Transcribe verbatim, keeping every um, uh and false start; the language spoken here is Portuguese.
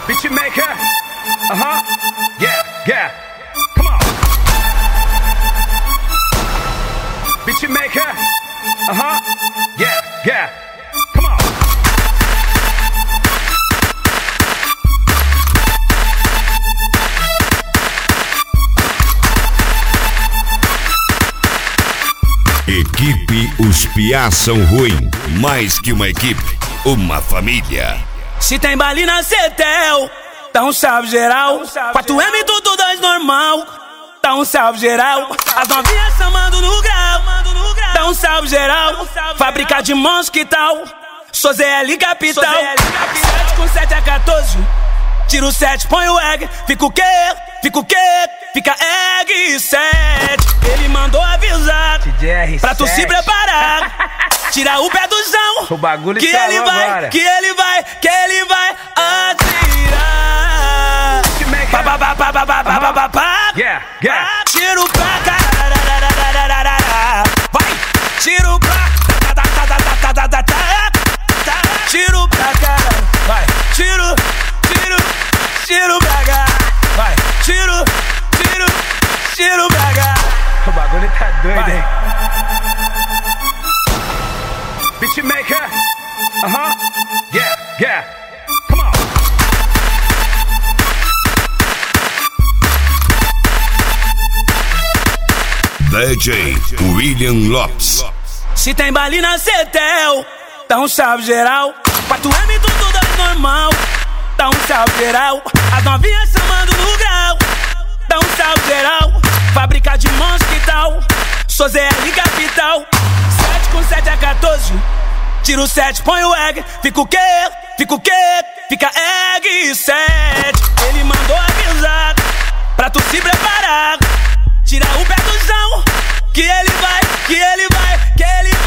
Beatmaker, uh-huh, yeah, yeah, come on. Beatmaker, uh-huh, yeah, yeah, come on. Equipe Os Piá São Ruim. Mais que uma equipe, uma família. Se tem baile na Cetel, dá um salve geral. quatro M tudo dois normal, dá um salve geral. As novinhas chamando no grau, dá um salve geral. Fábrica de monstros, que tal? Sou Z L Capital. sete com sete a quatorze. Tiro sete, põe o egg. Fica o quê? Fica o quê? Fica egg sete. Ele mandou avisar pra tu se preparar. Tira o pé do chão, O bagulho que ele vai, agora. que ele vai, que ele vai atirar. Pá, pá, pá, pá, pá, pá, pá, pá, pá, pá. Yeah, yeah. Tiro pra cá, vai, tiro pra tá, tá, tá, tá, tá, tá, tá, tá, tá. Tiro pra cá, vai, tiro, tiro, tiro pra cá, vai, tiro, tiro, tiro pra cá. O bagulho tá doido, Vai. hein? Beatmaker, uh-huh, yeah, yeah, come on. D J William Lopes. Se tem baile na Cetel, dá um salve geral. quatro M tudo dois normal, dá um salve geral. As novinhas chamando no grau, dá um salve geral. Fábrica de monstros, que tal? Sou Z L Capital. sete com sete a quatorze. Tiro sete, põe o egg. Fica o quê? Fica o quê? Fica egg sete. Ele mandou avisar pra tu se preparar. Tira o pé do chão, que ele vai, que ele vai, que ele vai